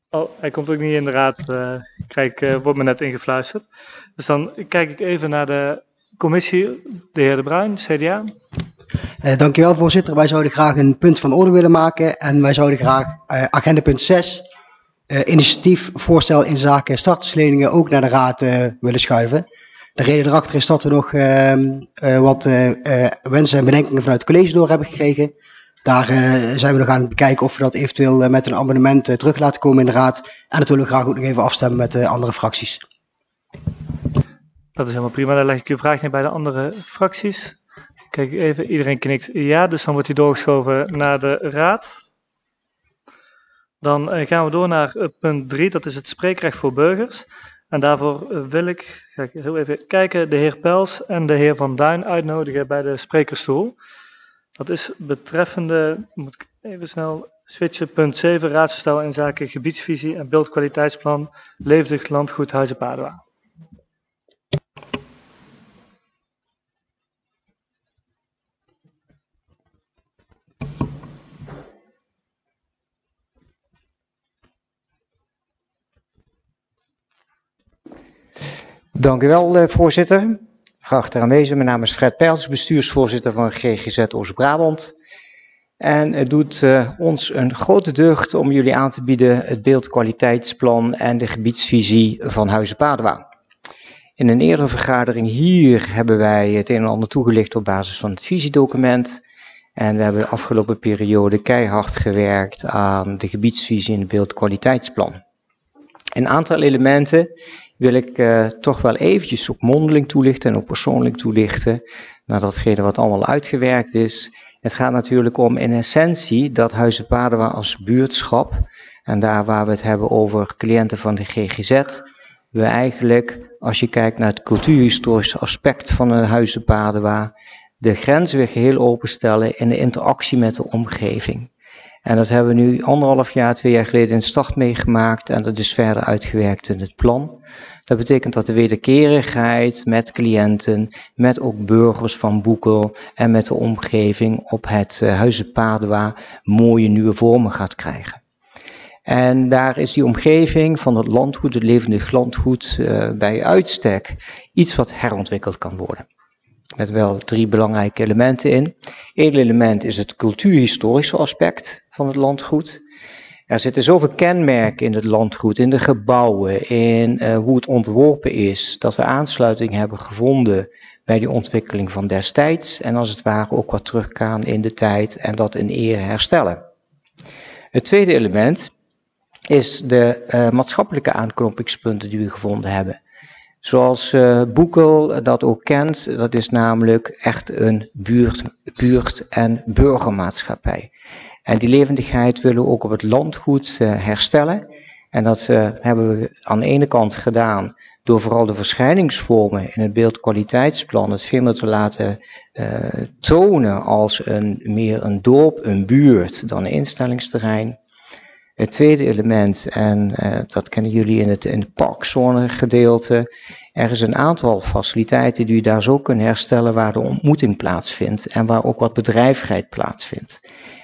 Oh, hij komt ook niet in de raad. Wordt me net ingefluisterd. Dus dan kijk ik even naar de commissie, de heer De Bruin, CDA. Dankjewel, voorzitter. Wij zouden graag een punt van orde willen maken en wij zouden graag agendapunt 6, initiatiefvoorstel in zaken startersleningen, ook naar de raad willen schuiven. De reden erachter is dat we nog wat wensen en bedenkingen vanuit het college door hebben gekregen. Daar zijn we nog aan het bekijken of we dat eventueel met een amendement terug laten komen in de raad. En dat willen we graag ook nog even afstemmen met de andere fracties. Dat is helemaal prima. Dan leg ik uw vraag neer bij de andere fracties. Kijk even, iedereen knikt ja, dus dan wordt hij doorgeschoven naar de raad. Dan gaan we door naar punt 3, dat is het spreekrecht voor burgers. En daarvoor wil ik, ga ik heel even kijken, de heer Pels en de heer Van Duin uitnodigen bij de sprekersstoel. Dat is betreffende, moet ik even snel switchen, punt 7, raadsvoorstel in zaken gebiedsvisie en beeldkwaliteitsplan Levendig Landgoed Huizen Padoa. Dank u wel, voorzitter. Geachte aanwezigen, mijn naam is Fred Pels, bestuursvoorzitter van GGZ Oost-Brabant. En het doet ons een grote deugd om jullie aan te bieden het beeldkwaliteitsplan en de gebiedsvisie van Huizen Padoa. In een eerdere vergadering hier hebben wij het een en ander toegelicht op basis van het visiedocument. En we hebben de afgelopen periode keihard gewerkt aan de gebiedsvisie en het beeldkwaliteitsplan. Een aantal elementen wil ik toch wel eventjes ook mondeling toelichten en ook persoonlijk toelichten naar datgene wat allemaal uitgewerkt is. Het gaat natuurlijk om in essentie dat Huizen Padoa als buurtschap, en daar waar we het hebben over cliënten van de GGZ, we eigenlijk, als je kijkt naar het cultuurhistorische aspect van een Huizen Padoa, de grens weer geheel openstellen in de interactie met de omgeving. En dat hebben we nu 1,5 jaar, 2 jaar geleden in start meegemaakt en dat is verder uitgewerkt in het plan. Dat betekent dat de wederkerigheid met cliënten, met ook burgers van Boekel en met de omgeving op het Huizen Padoa mooie nieuwe vormen gaat krijgen. En daar is die omgeving van het landgoed, het levendig landgoed, bij uitstek iets wat herontwikkeld kan worden. Met wel 3 belangrijke elementen in. Eén element is het cultuurhistorische aspect van het landgoed. Er zitten zoveel kenmerken in het landgoed, in de gebouwen, in hoe het ontworpen is, dat we aansluiting hebben gevonden bij die ontwikkeling van destijds en als het ware ook wat teruggaan in de tijd en dat in ere herstellen. Het tweede element is de maatschappelijke aanknopingspunten die we gevonden hebben. Zoals Boekel dat ook kent, dat is namelijk echt een buurt- en burgermaatschappij. En die levendigheid willen we ook op het landgoed herstellen. En dat hebben we aan de ene kant gedaan door vooral de verschijningsvormen in het beeldkwaliteitsplan het veel meer te laten tonen als meer een dorp, een buurt dan een instellingsterrein. Het tweede element, en dat kennen jullie in het parkzone gedeelte, er is een aantal faciliteiten die je daar zo kunnen herstellen waar de ontmoeting plaatsvindt en waar ook wat bedrijvigheid plaatsvindt.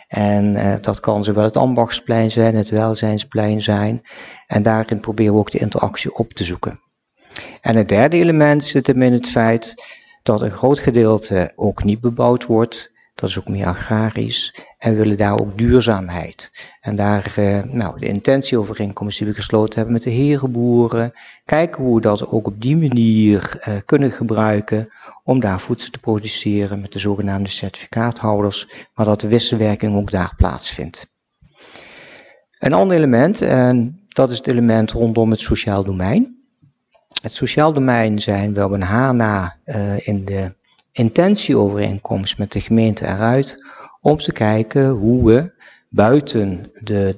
En dat kan zowel het Ambachtsplein zijn, het Welzijnsplein zijn. En daarin proberen we ook de interactie op te zoeken. En het derde element zit hem in het feit dat een groot gedeelte ook niet bebouwd wordt. Dat is ook meer agrarisch. En we willen daar ook duurzaamheid. En daar, de intentieovereenkomst die we gesloten hebben met de herenboeren. Kijken hoe we dat ook op die manier kunnen gebruiken om daar voedsel te produceren met de zogenaamde certificaathouders, maar dat de wisselwerking ook daar plaatsvindt. Een ander element, en dat is het element rondom het sociaal domein. Het sociaal domein zijn wel een haar na in de intentieovereenkomst met de gemeente eruit, om te kijken hoe we buiten de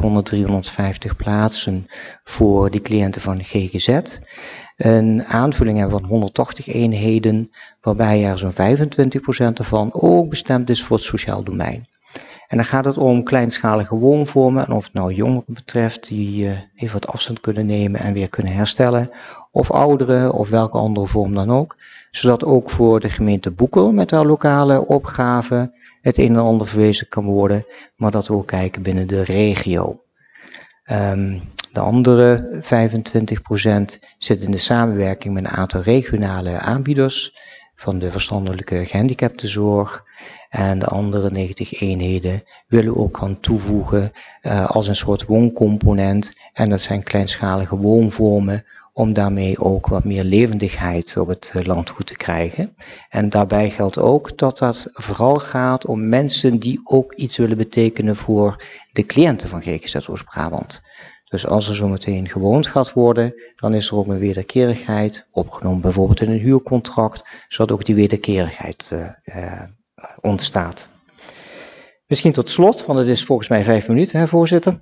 350 plaatsen voor die cliënten van de GGZ, een aanvulling hebben van 180 eenheden, waarbij er zo'n 25% ervan ook bestemd is voor het sociaal domein. En dan gaat het om kleinschalige woonvormen, en of het nou jongeren betreft, die even wat afstand kunnen nemen en weer kunnen herstellen, of ouderen, of welke andere vorm dan ook, zodat ook voor de gemeente Boekel met haar lokale opgave het een en ander verwezenlijkt kan worden, maar dat we ook kijken binnen de regio. De andere 25% zit in de samenwerking met een aantal regionale aanbieders van de verstandelijke gehandicaptenzorg. En de andere 90 eenheden willen we ook gaan toevoegen als een soort wooncomponent. En dat zijn kleinschalige woonvormen om daarmee ook wat meer levendigheid op het landgoed te krijgen. En daarbij geldt ook dat dat vooral gaat om mensen die ook iets willen betekenen voor de cliënten van GGZ Oost-Brabant. Dus als er zometeen gewoond gaat worden, dan is er ook een wederkerigheid opgenomen, bijvoorbeeld in een huurcontract, zodat ook die wederkerigheid ontstaat. Misschien tot slot, want het is volgens mij 5 minuten, hè, voorzitter.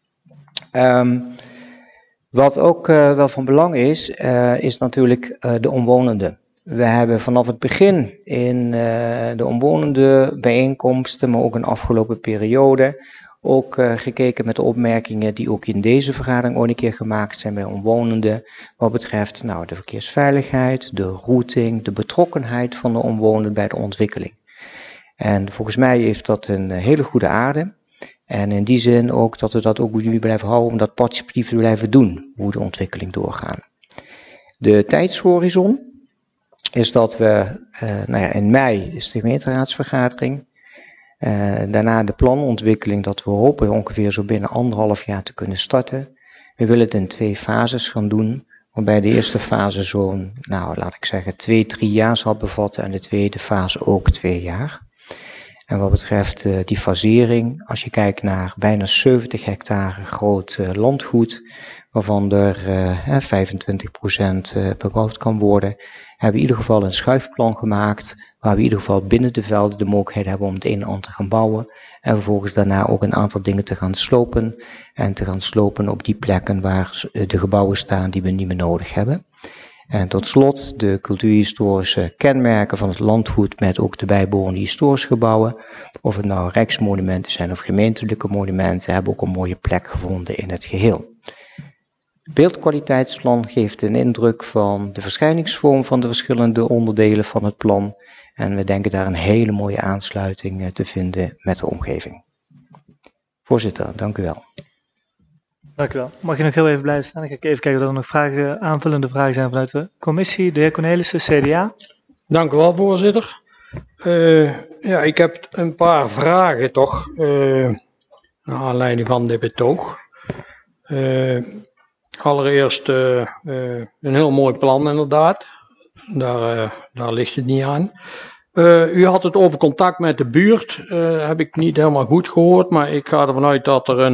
Wat ook wel van belang is natuurlijk de omwonenden. We hebben vanaf het begin in de omwonenden bijeenkomsten, maar ook in de afgelopen periode, ook gekeken met de opmerkingen die ook in deze vergadering ook een keer gemaakt zijn bij omwonenden. Wat betreft de verkeersveiligheid, de routing, de betrokkenheid van de omwonenden bij de ontwikkeling. En volgens mij heeft dat een hele goede aarde. En in die zin ook dat we dat ook nu blijven houden om dat participatief te blijven doen, hoe de ontwikkeling doorgaat. De tijdshorizon is dat we, in mei is de gemeenteraadsvergadering. Daarna de planontwikkeling, dat we hopen ongeveer zo binnen 1,5 jaar te kunnen starten. We willen het in 2 fases gaan doen, waarbij de eerste fase zo'n, laat ik zeggen, 2-3 jaar zal bevatten en de tweede fase ook 2 jaar. En wat betreft die fasering, als je kijkt naar bijna 70 hectare groot landgoed, waarvan er 25% bebouwd kan worden, hebben we in ieder geval een schuifplan gemaakt, waar we in ieder geval binnen de velden de mogelijkheid hebben om het een en ander te gaan bouwen. En vervolgens daarna ook een aantal dingen te gaan slopen. En te gaan slopen op die plekken waar de gebouwen staan die we niet meer nodig hebben. En tot slot de cultuurhistorische kenmerken van het landgoed met ook de bijbehorende historische gebouwen. Of het nou rijksmonumenten zijn of gemeentelijke monumenten, hebben ook een mooie plek gevonden in het geheel. Het beeldkwaliteitsplan geeft een indruk van de verschijningsvorm van de verschillende onderdelen van het plan. En we denken daar een hele mooie aansluiting te vinden met de omgeving. Voorzitter, dank u wel. Dank u wel. Mag je nog heel even blijven staan? Dan ga ik even kijken of er nog aanvullende vragen zijn vanuit de commissie. De heer Cornelissen, CDA. Dank u wel, voorzitter. Ik heb een paar vragen toch, naar aanleiding van dit betoog. Allereerst een heel mooi plan inderdaad, daar ligt het niet aan. U had het over contact met de buurt, heb ik niet helemaal goed gehoord, maar ik ga ervan uit dat er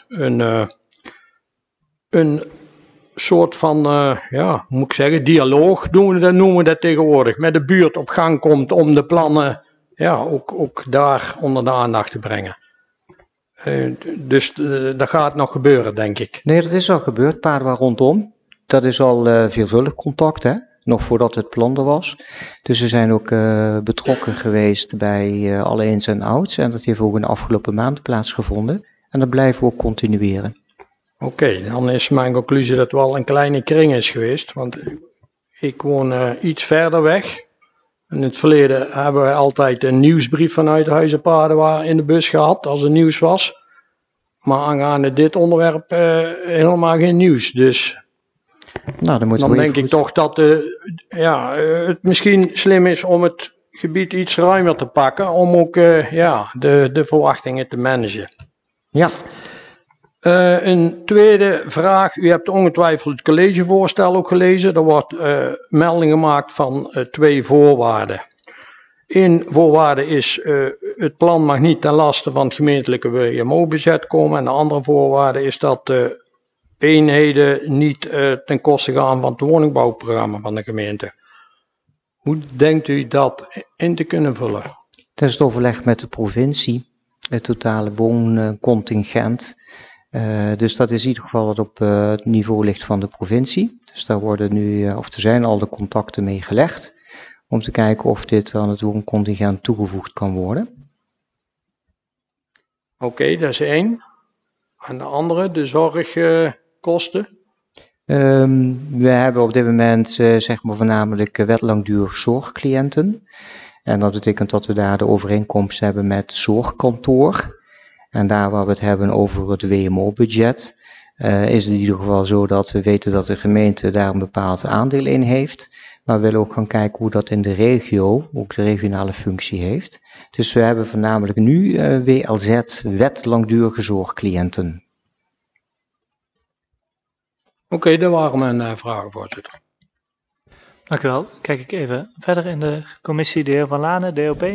een soort van, hoe moet ik zeggen, dialoog, noemen we dat tegenwoordig, met de buurt op gang komt om de plannen ook daar onder de aandacht te brengen. Dus dat gaat nog gebeuren, denk ik. Nee, dat is al gebeurd, Paardenwaard rondom. Dat is al veelvuldig contact, hè? Nog voordat het plan er was. Dus we zijn ook betrokken geweest bij alle ins en outs. En dat heeft ook in de afgelopen maand plaatsgevonden. En dat blijven we ook continueren. Oké, dan is mijn conclusie dat het wel een kleine kring is geweest. Want ik woon iets verder weg. In het verleden hebben we altijd een nieuwsbrief vanuit Huizen Paardenwaard in de bus gehad als er nieuws was. Maar aangaande dit onderwerp helemaal geen nieuws. Dus dan denk ik toch dat het misschien slim is om het gebied iets ruimer te pakken. Om ook de verwachtingen te managen. Ja. Een tweede vraag. U hebt ongetwijfeld het collegevoorstel ook gelezen. Er wordt melding gemaakt van 2 voorwaarden. 1 voorwaarde is het plan mag niet ten laste van het gemeentelijke WMO-budget komen. En de andere voorwaarde is dat de eenheden niet ten koste gaan van het woningbouwprogramma van de gemeente. Hoe denkt u dat in te kunnen vullen? Dat is het overleg met de provincie. Het totale wooncontingent. Dus dat is in ieder geval wat op het niveau ligt van de provincie. Dus daar worden nu, er zijn al de contacten mee gelegd. Om te kijken of dit aan het wooncontingent toegevoegd kan worden. Oké, dat is 1. En de andere, de zorgkosten? We hebben op dit moment voornamelijk wetlangdurig zorgcliënten. En dat betekent dat we daar de overeenkomst hebben met zorgkantoor. En daar waar we het hebben over het WMO-budget, is het in ieder geval zo dat we weten dat de gemeente daar een bepaald aandeel in heeft. Maar we willen ook gaan kijken hoe dat in de regio, ook de regionale functie heeft. Dus we hebben voornamelijk nu WLZ, Wet Langdurige Zorgcliënten. Oké, dat waren mijn vragen, voorzitter. Dank u wel. Kijk ik even verder in de commissie. De heer Van Lanen, DOP.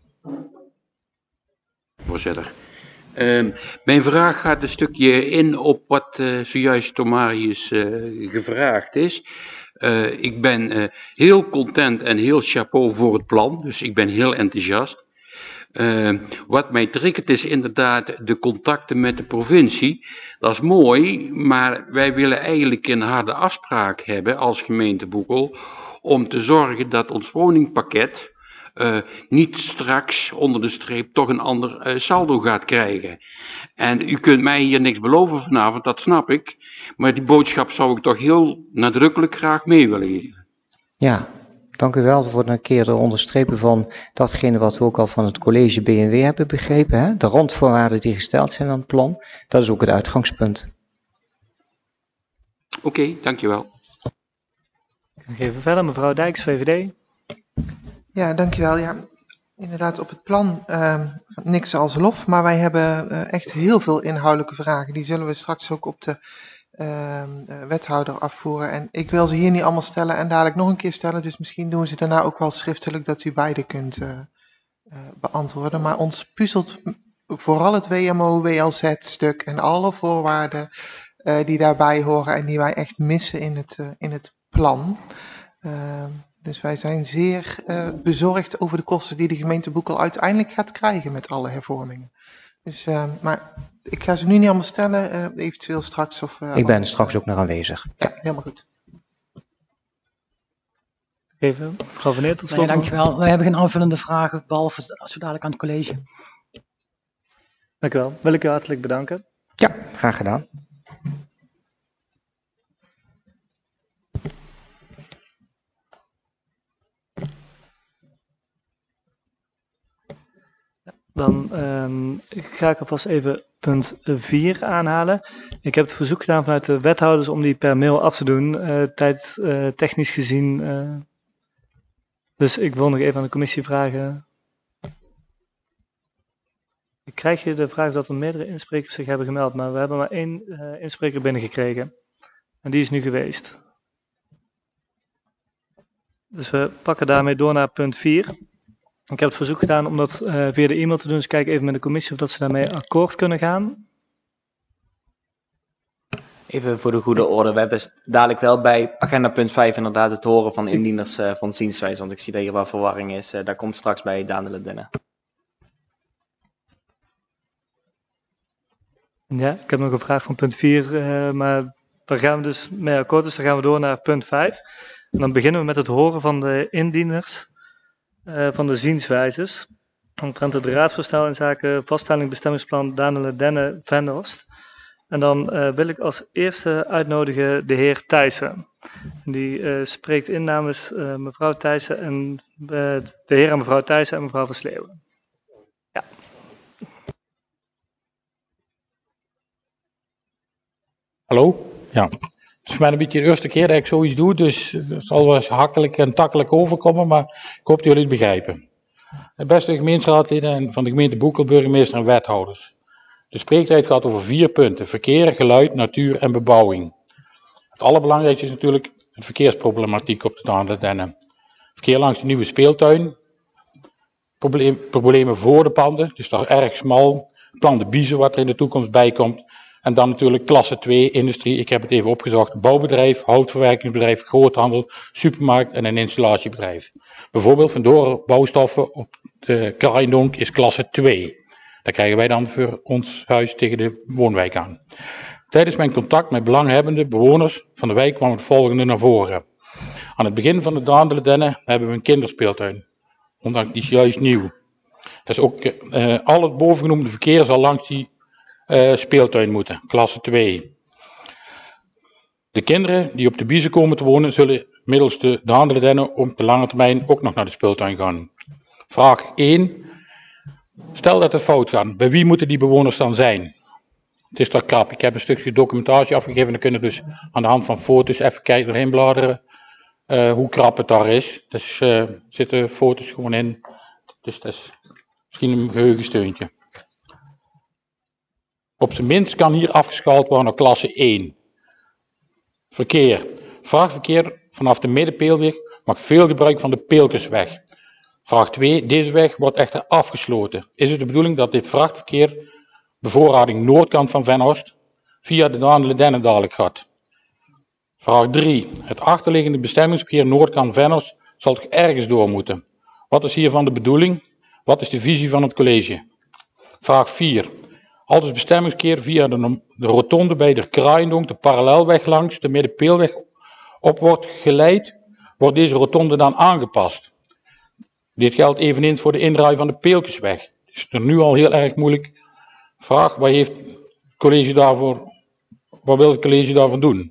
Voorzitter. Mijn vraag gaat een stukje in op wat zojuist door Marius gevraagd is. Ik ben heel content en heel chapeau voor het plan, dus ik ben heel enthousiast. Wat mij triggert is inderdaad de contacten met de provincie. Dat is mooi, maar wij willen eigenlijk een harde afspraak hebben als gemeente Boekel om te zorgen dat ons woningpakket niet straks onder de streep toch een ander saldo gaat krijgen. En u kunt mij hier niks beloven vanavond, dat snap ik. Maar die boodschap zou ik toch heel nadrukkelijk graag mee willen geven. Ja, dank u wel voor een keer het onderstrepen van datgene wat we ook al van het college BNW hebben begrepen. Hè? De randvoorwaarden die gesteld zijn aan het plan, dat is ook het uitgangspunt. Oké, dankjewel. Ik geef verder, mevrouw Dijks, VVD. Ja, dankjewel. Ja, inderdaad, op het plan niks als lof, maar wij hebben echt heel veel inhoudelijke vragen. Die zullen we straks ook op de wethouder afvoeren. En ik wil ze hier niet allemaal stellen en dadelijk nog een keer stellen, dus misschien doen we ze daarna ook wel schriftelijk, dat u beide kunt beantwoorden. Maar ons puzzelt vooral het WMO-WLZ-stuk en alle voorwaarden die daarbij horen en die wij echt missen in het plan. Dus wij zijn zeer bezorgd over de kosten die de gemeente Boekel uiteindelijk gaat krijgen met alle hervormingen. Dus, maar ik ga ze nu niet allemaal stellen, eventueel straks. Ik ben straks ook nog aanwezig. Ja, helemaal goed. Even, mevrouw Van Eer, tot slot. Nee, dankjewel. Wij hebben geen aanvullende vragen, behalve zo dadelijk aan het college. Dank u wel. Wil ik u hartelijk bedanken. Ja, graag gedaan. Dan ga ik alvast even punt 4 aanhalen. Ik heb het verzoek gedaan vanuit de wethouders om die per mail af te doen, technisch gezien. Dus ik wil nog even aan de commissie vragen. Ik krijg je de vraag dat er meerdere insprekers zich hebben gemeld, maar we hebben maar 1 inspreker binnengekregen. En die is nu geweest. Dus we pakken daarmee door naar punt 4. Ik heb het verzoek gedaan om dat via de e-mail te doen. Dus kijk even met de commissie of dat ze daarmee akkoord kunnen gaan. Even voor de goede orde. We hebben dadelijk wel bij agenda punt 5 inderdaad het horen van indieners van zienswijze. Want ik zie dat hier wat verwarring is. Daar komt straks bij Daan de Ledenne. Ja, ik heb nog een vraag van punt 4. Maar daar gaan we dus mee akkoord. Dus dan gaan we door naar punt 5. En dan beginnen we met het horen van de indieners. Van de zienswijzes omtrent het raadsvoorstel in zaken vaststelling bestemmingsplan Daan de Ledenne Venhorst. En dan wil ik als eerste uitnodigen de heer Thijssen. Die spreekt in namens mevrouw Thijssen en de heer en mevrouw Thijssen en mevrouw van Sleeuwen. Ja. Hallo? Ja. Het is mij een beetje de eerste keer dat ik zoiets doe, dus het zal wel eens hakkelijk en takkelijk overkomen, maar ik hoop dat jullie het begrijpen. Beste gemeenteraadleden van de gemeente Boekel, burgemeester en wethouders. De spreektijd gaat over 4 punten: verkeer, geluid, natuur en bebouwing. Het allerbelangrijkste is natuurlijk de verkeersproblematiek op de Daan de Ledenne. Verkeer langs de nieuwe speeltuin, problemen voor de panden, dus dat is erg smal. Plan de Biezen wat er in de toekomst bij komt. En dan natuurlijk klasse 2, industrie, ik heb het even opgezocht, bouwbedrijf, houtverwerkingsbedrijf, groothandel, supermarkt en een installatiebedrijf. Bijvoorbeeld Van bouwstoffen op de Kraaiendonk is klasse 2. Daar krijgen wij dan voor ons huis tegen de woonwijk aan. Tijdens mijn contact met belanghebbende bewoners van de wijk kwam het volgende naar voren. Aan het begin van de Daan de Ledenne hebben we een kinderspeeltuin. Ondanks die is juist nieuw. Dus ook al het bovengenoemde verkeer zal langs die speeltuin moeten, klasse 2. De kinderen die op de Biezen komen te wonen, zullen middels de Daan de Ledenne op de lange termijn ook nog naar de speeltuin gaan. Vraag 1. Stel dat het fout gaat, bij wie moeten die bewoners dan zijn? Het is toch krap. Ik heb een stukje documentatie afgegeven. Dan kunnen we dus aan de hand van foto's even kijken doorheen bladeren hoe krap het daar is. Dus zitten foto's gewoon in. Dus dat is misschien een geheugensteuntje. Op zijn minst kan hier afgeschaald worden naar klasse 1. Verkeer. Vrachtverkeer vanaf de middenpeelweg maakt veel gebruik van de Peelkensweg. Vraag 2. Deze weg wordt echter afgesloten. Is het de bedoeling dat dit vrachtverkeer bevoorrading noordkant van Venhorst via de Daan-de-Denne dadelijk gaat? Vraag 3. Het achterliggende bestemmingsverkeer noordkant Venhorst zal toch ergens door moeten? Wat is hiervan de bedoeling? Wat is de visie van het college? Vraag 4. Als het bestemmingsverkeer via de rotonde bij de Kraaiendonk de parallelweg langs de Middenpeelweg op wordt geleid, wordt deze rotonde dan aangepast. Dit geldt eveneens voor de indraai van de Peelkensweg. Het is er nu al heel erg moeilijk. Vraag, wat wil het college daarvoor doen?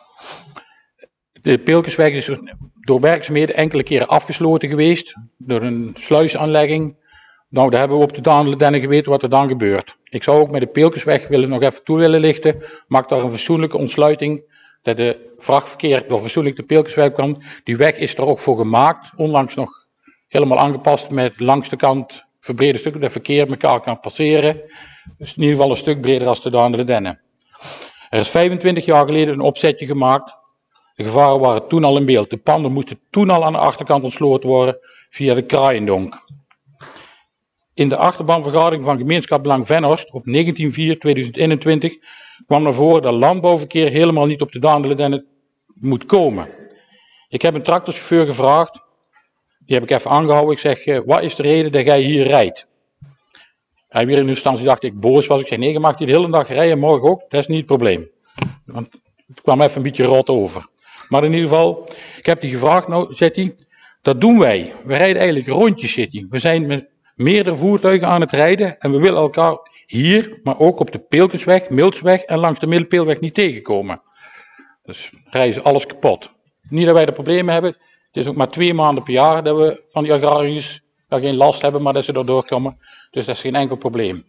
De Peelkensweg is door werkzaamheden enkele keren afgesloten geweest, door een sluisaanlegging. Nou, daar hebben we op de Daan-de-Denne geweten wat er dan gebeurt. Ik zou ook met de Peelkensweg nog even toe willen lichten. Maak daar een fatsoenlijke ontsluiting, dat de vrachtverkeer door fatsoenlijk de Peelkensweg kan. Die weg is er ook voor gemaakt, onlangs nog helemaal aangepast met langs de kant verbrede stukken, dat verkeer elkaar kan passeren. Dus in ieder geval een stuk breder als de Daan-de-Denne. Er is 25 jaar geleden een opzetje gemaakt. De gevaren waren toen al in beeld. De panden moesten toen al aan de achterkant ontsloten worden via de Kraaiendonk. In de achterbanvergadering van Gemeenschap Belang Venhorst op 19/4/2021 kwam naar voren dat landbouwverkeer helemaal niet op de Daan-de-Denne moet komen. Ik heb een tractorchauffeur gevraagd, die heb ik even aangehouden. Ik zeg, wat is de reden dat jij hier rijdt? Hij weer in de instantie dacht ik boos was. Ik zeg, nee, je mag hier de hele dag rijden, morgen ook, dat is niet het probleem. Want het kwam even een beetje rot over. Maar in ieder geval, ik heb die gevraagd, nou, zegt hij, dat doen wij. We rijden eigenlijk rondjes, zit hij. We zijn met meerdere voertuigen aan het rijden en we willen elkaar hier, maar ook op de Peelkensweg, Miltsweg en langs de Middenpeelweg niet tegenkomen. Dus rijden ze alles kapot. Niet dat wij er problemen hebben. Het is ook maar 2 maanden per jaar dat we van die agrariërs daar geen last hebben, maar dat ze erdoor komen. Dus dat is geen enkel probleem.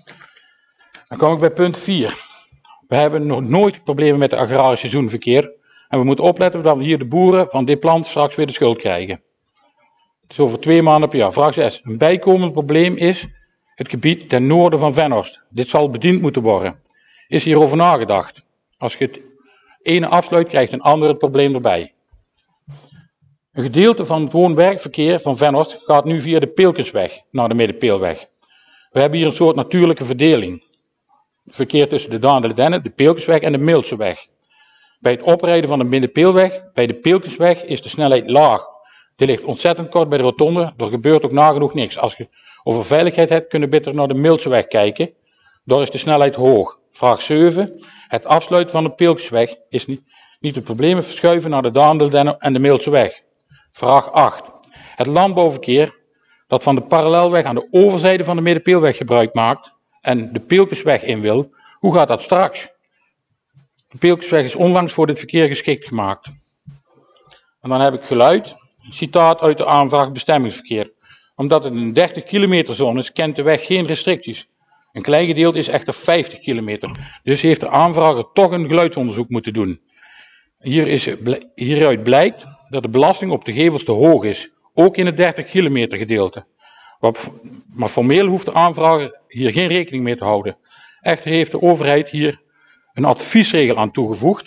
Dan kom ik bij punt 4. We hebben nog nooit problemen met het agrarisch seizoenverkeer. En we moeten opletten dat we hier de boeren van dit plan straks weer de schuld krijgen. Het is over 2 maanden per jaar. Vraag 6. Een bijkomend probleem is het gebied ten noorden van Venhorst. Dit zal bediend moeten worden. Is hierover nagedacht? Als je het ene afsluit, krijgt een ander het probleem erbij. Een gedeelte van het woon-werkverkeer van Venhorst gaat nu via de Peelkensweg naar de Middenpeelweg. We hebben hier een soort natuurlijke verdeling. Verkeer tussen de Daan-de-Denne, de Peelkensweg en de Miltseweg. Bij het oprijden van de Middenpeelweg, bij de Peelkensweg, is de snelheid laag. Die ligt ontzettend kort bij de rotonde, er gebeurt ook nagenoeg niks. Als je over veiligheid hebt, kun je beter naar de Miltseweg kijken. Daar is de snelheid hoog. Vraag 7. Het afsluiten van de Peelkensweg is niet het probleem verschuiven naar de Daan-de-Denne en de Miltseweg. Vraag 8. Het landbouwverkeer dat van de parallelweg aan de overzijde van de Middenpeelweg gebruik maakt en de Peelkensweg in wil, hoe gaat dat straks? De Peelkensweg is onlangs voor dit verkeer geschikt gemaakt. En dan heb ik geluid, een citaat uit de aanvraag bestemmingsverkeer. Omdat het een 30 kilometer zone is, kent de weg geen restricties. Een klein gedeelte is echter 50 kilometer. Dus heeft de aanvrager toch een geluidsonderzoek moeten doen. Hieruit blijkt dat de belasting op de gevels te hoog is, ook in het 30 kilometer gedeelte. Maar formeel hoeft de aanvrager hier geen rekening mee te houden. Echter heeft de overheid hier een adviesregel aan toegevoegd.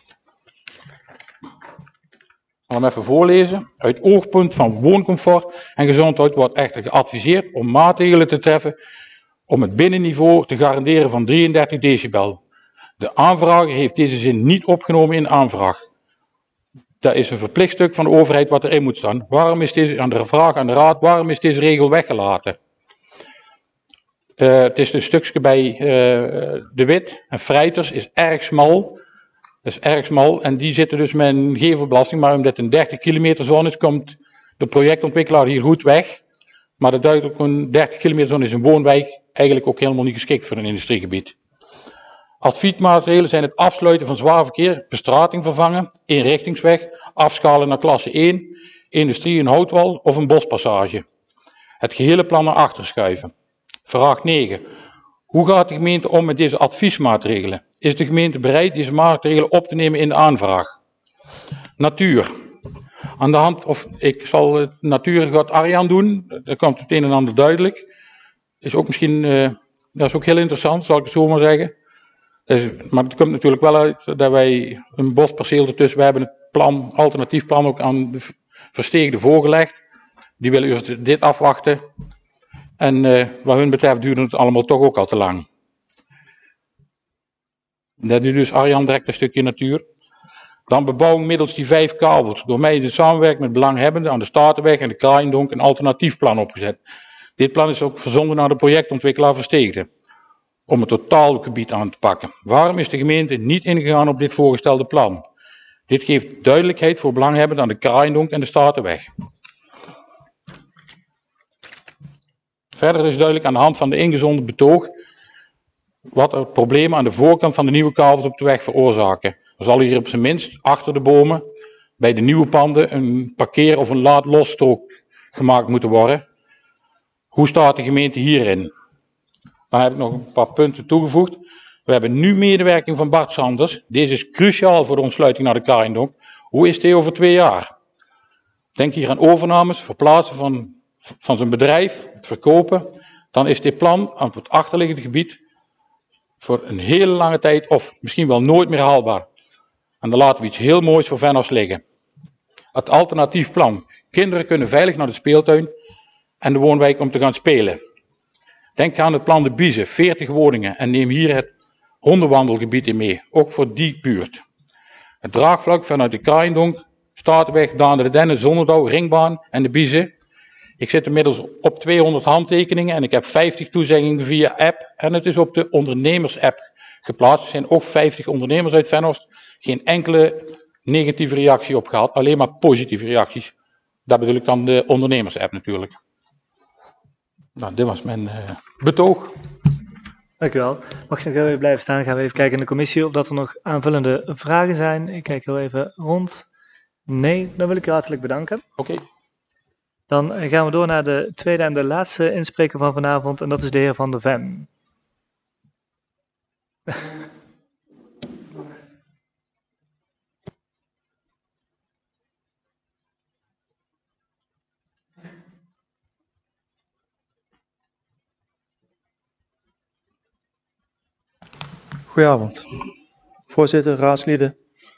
Ik zal hem even voorlezen. Uit oogpunt van wooncomfort en gezondheid wordt echter geadviseerd om maatregelen te treffen om het binnenniveau te garanderen van 33 decibel. De aanvrager heeft deze zin niet opgenomen in de aanvraag. Dat is een verplicht stuk van de overheid wat erin moet staan. Waarom is deze, aan de vraag aan de raad, waarom is deze regel weggelaten? Het is een stukje bij De Wit en Freiters is erg smal. Dat is erg smal en die zitten dus met een gevelbelasting. Maar omdat het een 30 kilometer zone is, komt de projectontwikkelaar hier goed weg. Maar dat duidt ook een 30 kilometer zone is een woonwijk eigenlijk ook helemaal niet geschikt voor een industriegebied. Adviesmaatregelen zijn het afsluiten van zwaar verkeer, bestrating vervangen, eenrichtingsweg, afschalen naar klasse 1, industrie een houtwal of een bospassage. Het gehele plan naar achter schuiven. Vraag 9. Hoe gaat de gemeente om met deze adviesmaatregelen? Is de gemeente bereid deze maatregelen op te nemen in de aanvraag? Natuur. Aan de hand, of ik zal het natuur gaat Arjan doen, dan komt het een en ander duidelijk. Is ook misschien, dat is ook heel interessant, zal ik het zo maar zeggen. Maar het komt natuurlijk wel uit dat wij een bosperceel ertussen, we hebben het plan, alternatief plan ook aan de versteegde voorgelegd. Die willen eerst dit afwachten. En wat hun betreft duurde het allemaal toch ook al te lang. Dat is dus Arjan direct een stukje natuur. Dan bebouwing middels die 5 kavels. Door mij in samenwerking met belanghebbenden aan de Statenweg en de Kraaiendonk een alternatief plan opgezet. Dit plan is ook verzonden naar de projectontwikkelaar Versteegde. Om het totaalgebied aan te pakken. Waarom is de gemeente niet ingegaan op dit voorgestelde plan? Dit geeft duidelijkheid voor belanghebbenden aan de Kraaiendonk en de Statenweg. Verder is duidelijk aan de hand van de ingezonden betoog wat er problemen aan de voorkant van de nieuwe kavels op de weg veroorzaken. Er zal hier op zijn minst achter de bomen bij de nieuwe panden een parkeer- of een laadlosstrook gemaakt moeten worden. Hoe staat de gemeente hierin? Dan heb ik nog een paar punten toegevoegd. We hebben nu medewerking van Bart Sanders. Deze is cruciaal voor de ontsluiting naar de Kraaiendonk. Hoe is die over 2 jaar? Denk hier aan overnames, verplaatsen van zijn bedrijf, het verkopen. Dan is dit plan op het achterliggende gebied voor een hele lange tijd of misschien wel nooit meer haalbaar. En dan laten we iets heel moois voor Vennos liggen. Het alternatief plan. Kinderen kunnen veilig naar de speeltuin en de woonwijk om te gaan spelen. Denk aan het plan de Biezen, 40 woningen en neem hier het hondenwandelgebied in mee, ook voor die buurt. Het draagvlak vanuit de Kraaiendonk, Statenweg, Daan de Denne, Zonnedouw, Ringbaan en de Biezen. Ik zit inmiddels op 200 handtekeningen en ik heb 50 toezeggingen via app en het is op de ondernemers-app geplaatst. Er zijn ook 50 ondernemers uit Venhorst, geen enkele negatieve reactie op gehad, alleen maar positieve reacties. Dat bedoel ik dan de ondernemers-app natuurlijk. Nou, dit was mijn betoog. Dank u wel. Mag je nog heel even blijven staan? Gaan we even kijken in de commissie of dat er nog aanvullende vragen zijn. Ik kijk heel even rond. Nee, dan wil ik u hartelijk bedanken. Oké. Dan gaan we door naar de tweede en de laatste inspreker van vanavond en dat is de heer Van der Ven. Goedenavond, voorzitter, raadsleden.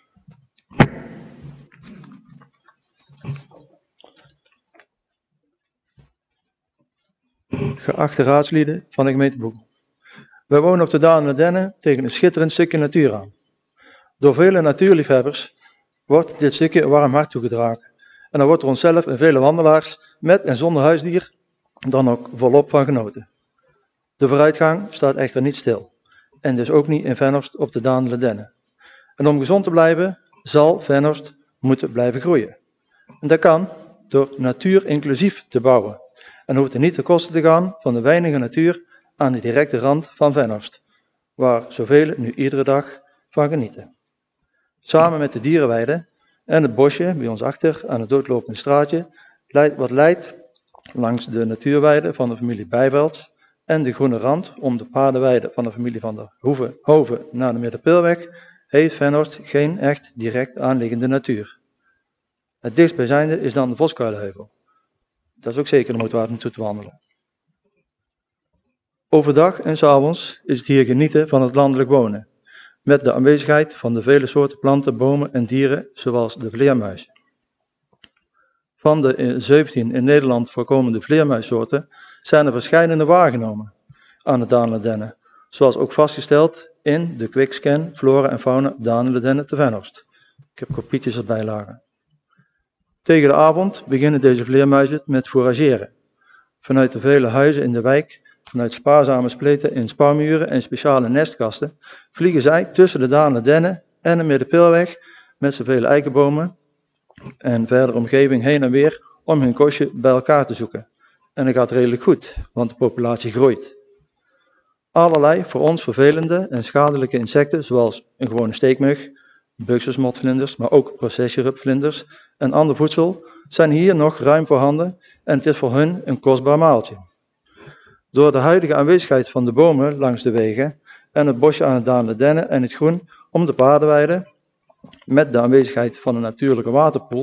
Geachte raadsleden van de gemeente Boekel. Wij wonen op de Daan en de Denne tegen een schitterend stukje natuur aan. Door vele natuurliefhebbers wordt dit stukje een warm hart toegedragen. En daar wordt er onszelf en vele wandelaars met en zonder huisdier dan ook volop van genoten. De vooruitgang staat echter niet stil. En dus ook niet in Venhorst op de Daan en de Denne. En om gezond te blijven zal Venhorst moeten blijven groeien. En dat kan door natuur inclusief te bouwen. En hoeft er niet ten koste te gaan van de weinige natuur aan de directe rand van Venhorst, waar zoveel nu iedere dag van genieten. Samen met de dierenweide en het bosje bij ons achter aan het doodlopende straatje, wat leidt langs de natuurweide van de familie Bijvelds en de groene rand om de paardenweide van de familie van der Hoven naar de Middenpeelweg, heeft Venhorst geen echt direct aanliggende natuur. Het dichtstbijzijnde is dan de Voskuilenheuvel. Dat is ook zeker de moeite waard om toe te wandelen. Overdag en 's avonds is het hier genieten van het landelijk wonen, met de aanwezigheid van de vele soorten planten, bomen en dieren, zoals de vleermuis. Van de 17 in Nederland voorkomende vleermuissoorten zijn er verschillende waargenomen aan de Daan en de Denne, zoals ook vastgesteld in de quickscan Flora en Fauna Daan en de Denne te Venhorst. Ik heb kopietjes erbij lagen. Tegen de avond beginnen deze vleermuizen met fourageren. Vanuit de vele huizen in de wijk, vanuit spaarzame spleten in spouwmuren en speciale nestkasten, vliegen zij tussen de Daan en de Denne en de Middenpeelweg met z'n vele eikenbomen en verder omgeving heen en weer om hun kostje bij elkaar te zoeken. En dat gaat redelijk goed, want de populatie groeit. Allerlei voor ons vervelende en schadelijke insecten, zoals een gewone steekmug, buxusmotvlinders, maar ook processierupvlinders en ander voedsel, zijn hier nog ruim voorhanden en het is voor hun een kostbaar maaltje. Door de huidige aanwezigheid van de bomen langs de wegen en het bosje aan het Daan Dennen en het groen om de paardenweide, met de aanwezigheid van een natuurlijke waterpoel,